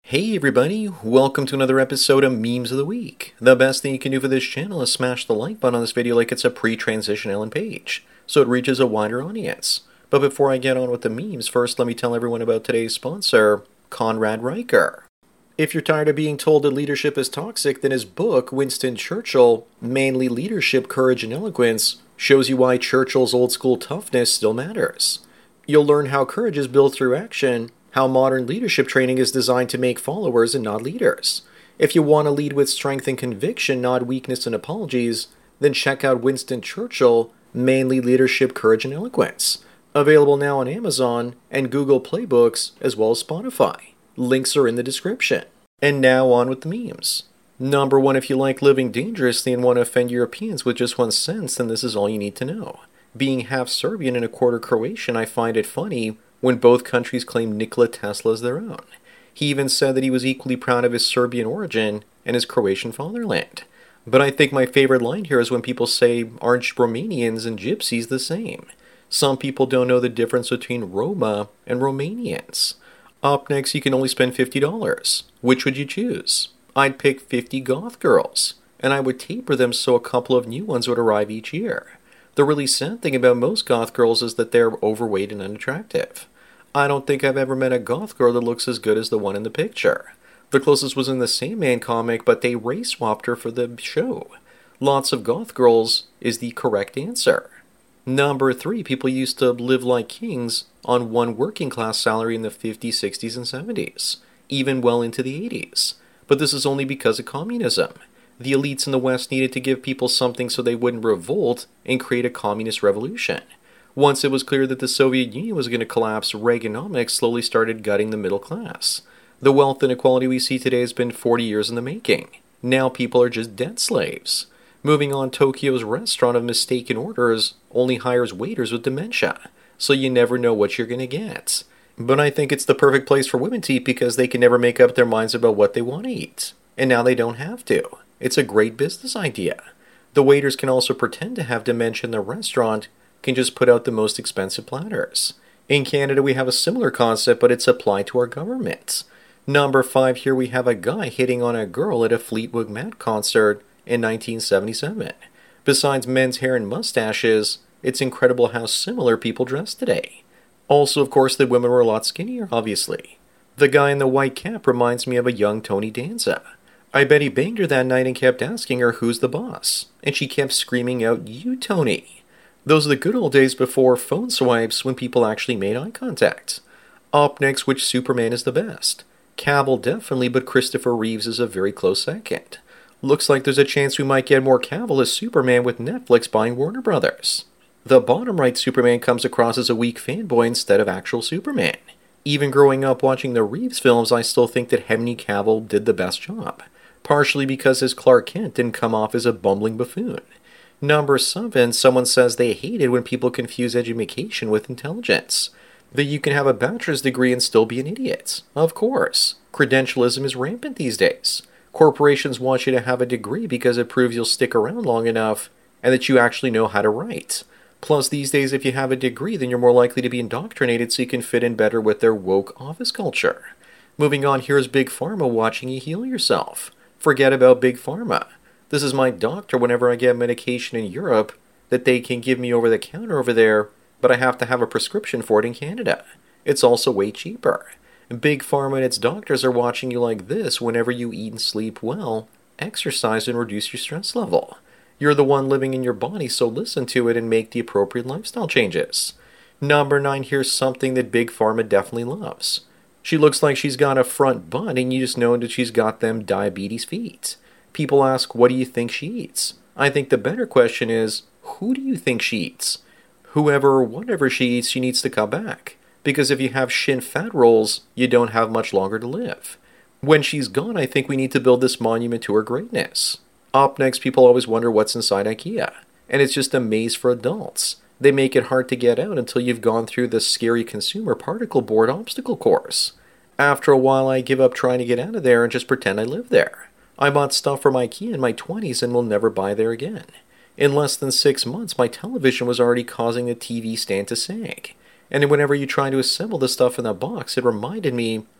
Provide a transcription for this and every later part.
Hey everybody, welcome to another episode of Memes of the Week. The best thing you can do for this channel is smash the like button on this video like it's a pre-transition Ellen page, so it reaches a wider audience. But before I get on with the memes, first let me tell everyone about today's sponsor, Conrad Riker. If you're tired of being told that leadership is toxic, then his book, Winston Churchill, Manly Leadership, Courage and Eloquence, shows you why Churchill's old-school toughness still matters. You'll learn how courage is built through action, how modern leadership training is designed to make followers and not leaders. If you want to lead with strength and conviction, not weakness and apologies, then check out Winston Churchill, Manly Leadership, Courage and Eloquence. Available now on Amazon and Google Play Books, as well as Spotify. Links are in the description. And now on with the memes. Number 1, if you like living dangerously and want to offend Europeans with just one sentence, then this is all you need to know. Being half Serbian and a quarter Croatian, I find it funny when both countries claim Nikola Tesla as their own. He even said that he was equally proud of his Serbian origin and his Croatian fatherland. But I think my favorite line here is when people say, aren't Romanians and Gypsies the same? Some people don't know the difference between Roma and Romanians. Up next, you can only spend $50. Which would you choose? I'd pick 50 goth girls, and I would taper them so a couple of new ones would arrive each year. The really sad thing about most goth girls is that they're overweight and unattractive. I don't think I've ever met a goth girl that looks as good as the one in the picture. The closest was in the Sandman comic, but they race swapped her for the show. Lots of goth girls is the correct answer. Number 3, people used to live like kings on one working class salary in the 50s, 60s, and 70s, even well into the 80s. But this is only because of communism. The elites in the West needed to give people something so they wouldn't revolt and create a communist revolution. Once it was clear that the Soviet Union was going to collapse, Reaganomics slowly started gutting the middle class. The wealth inequality we see today has been 40 years in the making. Now people are just debt slaves. Moving on, Tokyo's restaurant of mistaken orders only hires waiters with dementia, so you never know what you're going to get. But I think it's the perfect place for women to eat because they can never make up their minds about what they want to eat. And now they don't have to. It's a great business idea. The waiters can also pretend to have dementia in the restaurant, can just put out the most expensive platters. In Canada, we have a similar concept, but it's applied to our government. Number 5, here we have a guy hitting on a girl at a Fleetwood Mac concert in 1977. Besides men's hair and mustaches, it's incredible how similar people dress today. Also, of course, the women were a lot skinnier, obviously. The guy in the white cap reminds me of a young Tony Danza. I bet he banged her that night and kept asking her who's the boss, and she kept screaming out, "You, Tony." Those are the good old days before phone swipes when people actually made eye contact. Up next, which Superman is the best? Cavill definitely, but Christopher Reeves is a very close second. Looks like there's a chance we might get more Cavill as Superman with Netflix buying Warner Brothers. The bottom right Superman comes across as a weak fanboy instead of actual Superman. Even growing up watching the Reeves films, I still think that Henry Cavill did the best job. Partially because his Clark Kent didn't come off as a bumbling buffoon. Number 7, someone says they hate it when people confuse education with intelligence. That you can have a bachelor's degree and still be an idiot. Of course. Credentialism is rampant these days. Corporations want you to have a degree because it proves you'll stick around long enough and that you actually know how to write. Plus, these days, if you have a degree, then you're more likely to be indoctrinated so you can fit in better with their woke office culture. Moving on, here's Big Pharma watching you heal yourself. Forget about Big Pharma. This is my doctor whenever I get medication in Europe that they can give me over the counter over there, but I have to have a prescription for it in Canada. It's also way cheaper. Big Pharma and its doctors are watching you like this whenever you eat and sleep well, exercise and reduce your stress level. You're the one living in your body, so listen to it and make the appropriate lifestyle changes. Number 9, here's something that Big Pharma definitely loves. She looks like she's got a front butt and you just know that she's got them diabetes feet. People ask, what do you think she eats? I think the better question is, who do you think she eats? Whoever or whatever she eats, she needs to cut back. Because if you have shin fat rolls, you don't have much longer to live. When she's gone, I think we need to build this monument to her greatness. Up next, people always wonder what's inside IKEA. And it's just a maze for adults. They make it hard to get out until you've gone through the scary consumer particle board obstacle course. After a while, I give up trying to get out of there and just pretend I live there. I bought stuff from IKEA in my 20s and will never buy there again. In less than 6 months, my television was already causing the TV stand to sag. And whenever you try to assemble the stuff in the box, it reminded me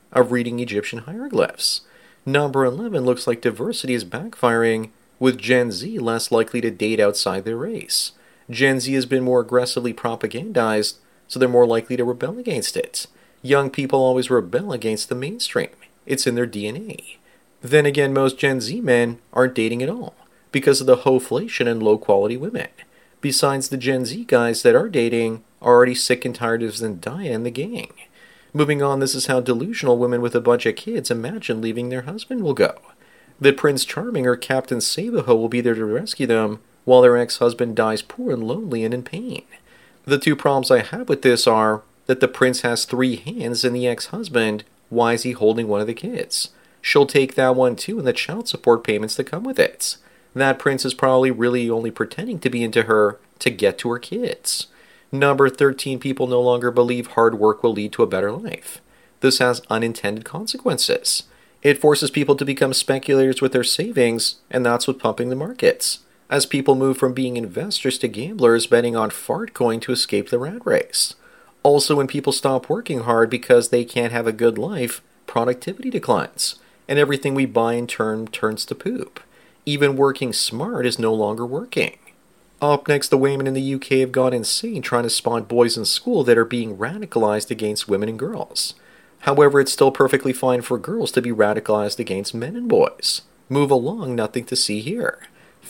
of reading Egyptian hieroglyphs. Number 11 looks like diversity is backfiring, with Gen Z less likely to date outside their race. Gen Z has been more aggressively propagandized, so they're more likely to rebel against it. Young people always rebel against the mainstream. It's in their DNA. Then again, most Gen Z men aren't dating at all, because of the hoflation and low-quality women. Besides, the Gen Z guys that are dating are already sick and tired of Zendaya and the gang. Moving on, this is how delusional women with a bunch of kids imagine leaving their husband will go. That Prince Charming or Captain Sabo will be there to rescue them, while their ex-husband dies poor and lonely and in pain. The two problems I have with this are that the prince has 3 hands and the ex-husband, why is he holding one of the kids? She'll take that one too and the child support payments that come with it. That prince is probably really only pretending to be into her to get to her kids. Number 13, people no longer believe hard work will lead to a better life. This has unintended consequences. It forces people to become speculators with their savings, and that's what's pumping the markets, as people move from being investors to gamblers betting on Fartcoin to escape the rat race. Also, when people stop working hard because they can't have a good life, productivity declines, and everything we buy in turn turns to poop. Even working smart is no longer working. Up next, the women in the UK have gone insane trying to spawn boys in school that are being radicalized against women and girls. However, it's still perfectly fine for girls to be radicalized against men and boys. Move along, nothing to see here.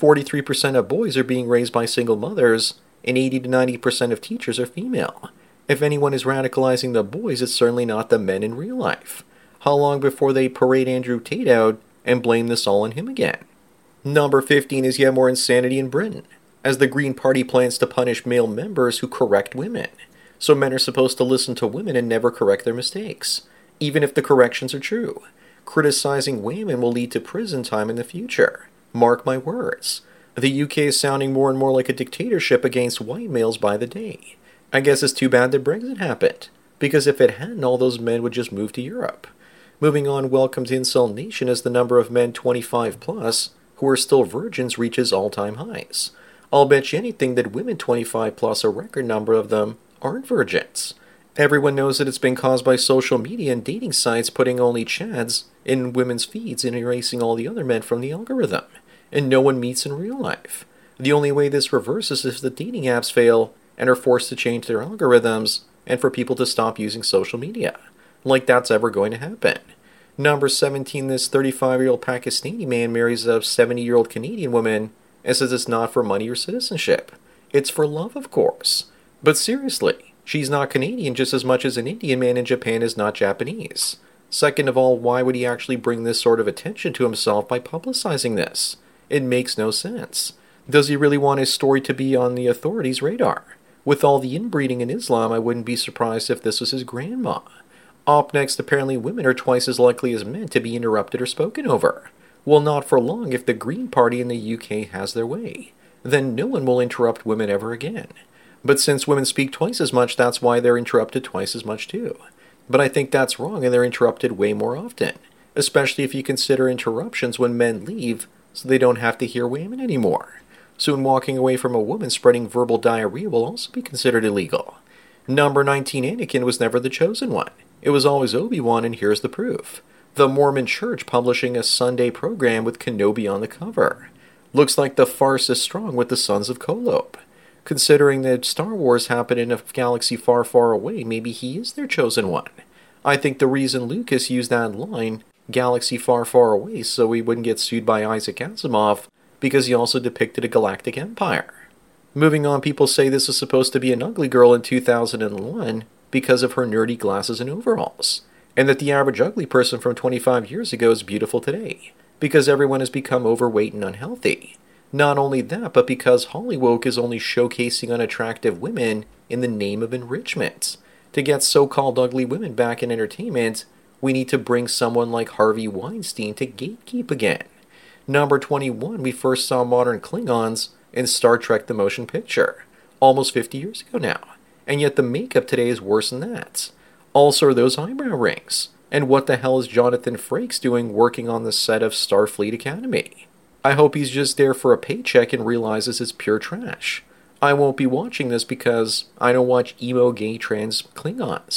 43% of boys are being raised by single mothers, and 80 to 90% of teachers are female. If anyone is radicalizing the boys, it's certainly not the men in real life. How long before they parade Andrew Tate out and blame this all on him again? Number 15 is yet more insanity in Britain, as the Green Party plans to punish male members who correct women. So men are supposed to listen to women and never correct their mistakes, even if the corrections are true. Criticizing women will lead to prison time in the future. Mark my words. The UK is sounding more and more like a dictatorship against white males by the day. I guess it's too bad that Brexit happened, because if it hadn't, all those men would just move to Europe. Moving on, welcome to Incel Nation as the number of men 25 plus who are still virgins reaches all-time highs. I'll bet you anything that women 25 plus, a record number of them, aren't virgins. Everyone knows that it's been caused by social media and dating sites putting only chads in women's feeds and erasing all the other men from the algorithm, and no one meets in real life. The only way this reverses is if the dating apps fail and are forced to change their algorithms and for people to stop using social media. Like that's ever going to happen. Number 17, this 35-year-old Pakistani man marries a 70-year-old Canadian woman and says it's not for money or citizenship. It's for love, of course. But seriously, she's not Canadian just as much as an Indian man in Japan is not Japanese. Second of all, why would he actually bring this sort of attention to himself by publicizing this? It makes no sense. Does he really want his story to be on the authorities' radar? With all the inbreeding in Islam, I wouldn't be surprised if this was his grandma. Up next, apparently women are twice as likely as men to be interrupted or spoken over. Well, not for long if the Green Party in the UK has their way. Then no one will interrupt women ever again. But since women speak twice as much, that's why they're interrupted twice as much too. But I think that's wrong and they're interrupted way more often. Especially if you consider interruptions when men leave so they don't have to hear women anymore. Soon walking away from a woman spreading verbal diarrhea will also be considered illegal. Number 19, Anakin was never the chosen one. It was always Obi-Wan, and here's the proof. The Mormon Church publishing a Sunday program with Kenobi on the cover. Looks like the farce is strong with the Sons of Kolob. Considering that Star Wars happened in a galaxy far, far away, maybe he is their chosen one. I think the reason Lucas used that line, galaxy far, far away, so he wouldn't get sued by Isaac Asimov, because he also depicted a galactic empire. Moving on, people say this is supposed to be an ugly girl in 2001 because of her nerdy glasses and overalls, and that the average ugly person from 25 years ago is beautiful today, because everyone has become overweight and unhealthy. Not only that, but because Hollywood is only showcasing unattractive women in the name of enrichment. To get so-called ugly women back in entertainment, we need to bring someone like Harvey Weinstein to gatekeep again. Number 21, we first saw modern Klingons in Star Trek the Motion Picture, almost 50 years ago now, and yet the makeup today is worse than that. Also are those eyebrow rings, and what the hell is Jonathan Frakes doing working on the set of Starfleet Academy? I hope he's just there for a paycheck and realizes it's pure trash. I won't be watching this because I don't watch emo gay trans Klingons.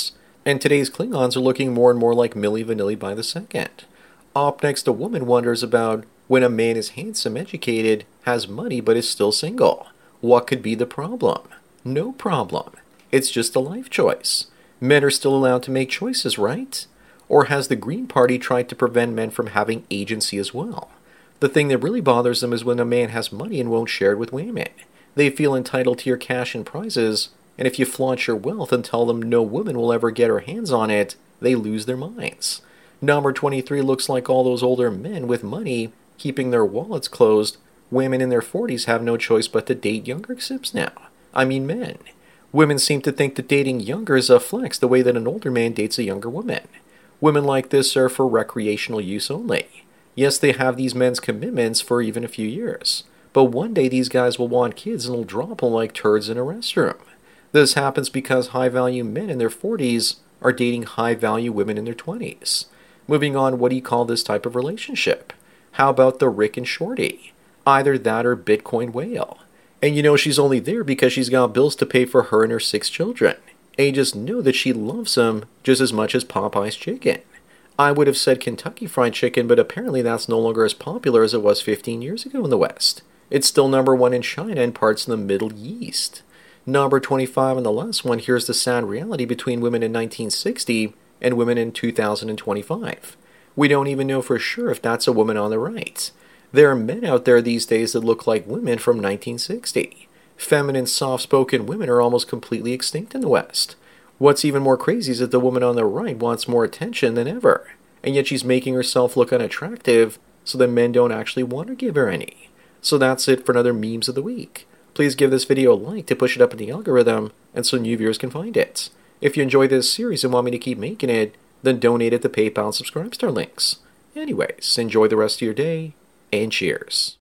And today's Klingons are looking more and more like Milli Vanilli by the second. Up next, a woman wonders about when a man is handsome, educated, has money, but is still single. What could be the problem? No problem. It's just a life choice. Men are still allowed to make choices, right? Or has the Green Party tried to prevent men from having agency as well? The thing that really bothers them is when a man has money and won't share it with women. They feel entitled to your cash and prizes, and if you flaunt your wealth and tell them no woman will ever get her hands on it, they lose their minds. Number 23 looks like all those older men with money keeping their wallets closed. Women in their 40s have no choice but to date younger sips now. I mean men. Women seem to think that dating younger is a flex the way that an older man dates a younger woman. Women like this are for recreational use only. Yes, they have these men's commitments for even a few years. But one day these guys will want kids and will drop them like turds in a restroom. This happens because high-value men in their 40s are dating high-value women in their 20s. Moving on, what do you call this type of relationship? How about the Rick and Shorty? Either that or Bitcoin whale. And you know she's only there because she's got bills to pay for her and her 6 children. And you just know that she loves him just as much as Popeye's chicken. I would have said Kentucky Fried Chicken, but apparently that's no longer as popular as it was 15 years ago in the West. It's still number 1 in China and parts of the Middle East. Number 25 and the last one, here's the sad reality between women in 1960 and women in 2025. We don't even know for sure if that's a woman on the right. There are men out there these days that look like women from 1960. Feminine, soft-spoken women are almost completely extinct in the West. What's even more crazy is that the woman on the right wants more attention than ever, and yet she's making herself look unattractive so that men don't actually want to give her any. So that's it for another Memes of the Week. Please give this video a like to push it up in the algorithm and so new viewers can find it. If you enjoy this series and want me to keep making it, then donate at the PayPal and Subscribestar links. Anyways, enjoy the rest of your day, and cheers.